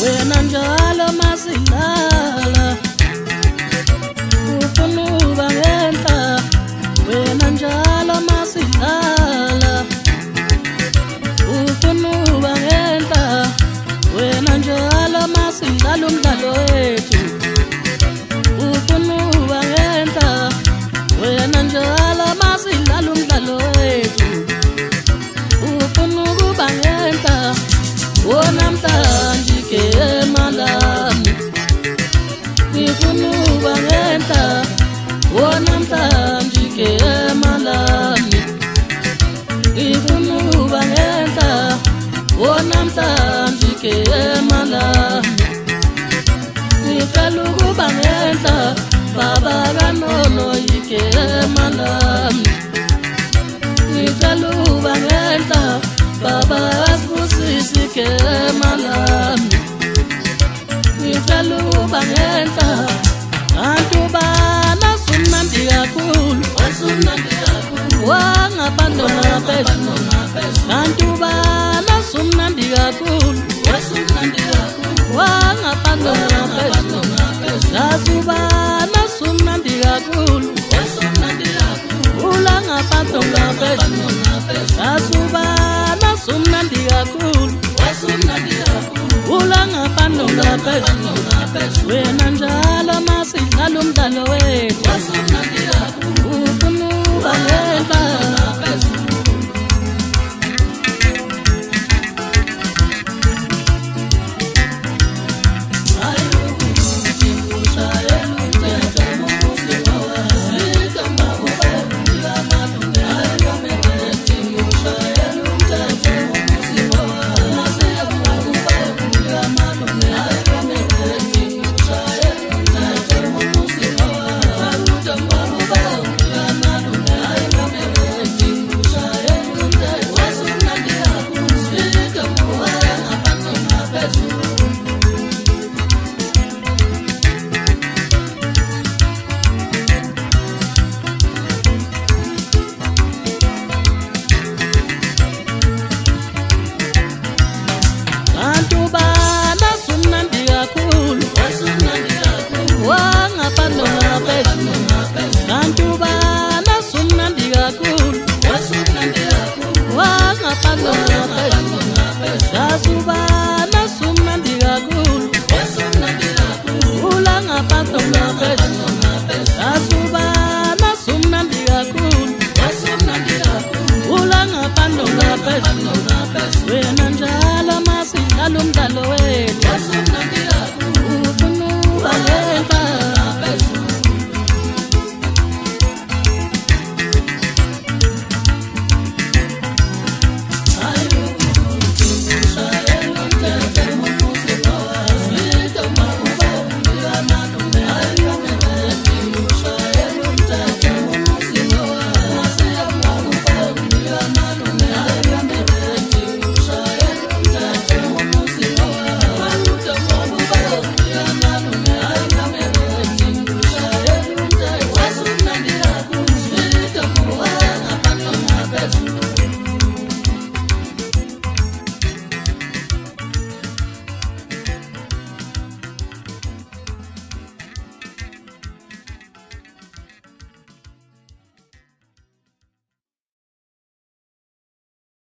wena njalo masilala ufuna uba ngentla wena njalo masilala ufuna uba ngentla wena njalo masidlala umdlalo wethu ufuna uba ngentla wena njalo masidlala umdlalo wethu ufuna ukuba ngentla wonamhlanje ke emalami ngifuna uba ngentla wonamhlanje ke emalami ngifuna uba ngentla wonamhlanje ke emalami ngicela ukuba ngentla baba kanono yike emalami ngicela ukuba ngentla baba asibusisi ke emalami ngicela ukuba ngentla abantu bana sumnandi kakhulu wangabantu ngaphezulu abantu bana sumnandi kakhulu wangabantu ngaphezulu sasubana sumnandi kakhulu ulangabantu ngaphezulu sasubana sumnandi kakhulu ulangabantu ngaphezulu wena njalo masidlala umdlalo wethu ufuna uba ngentla sasubana sumnandi kakhulu ulangabantu ngaphezulu sasubana sumnandi kakhulu ulangabantu ngaphezulu wena njalo masidlala umdlalo wethu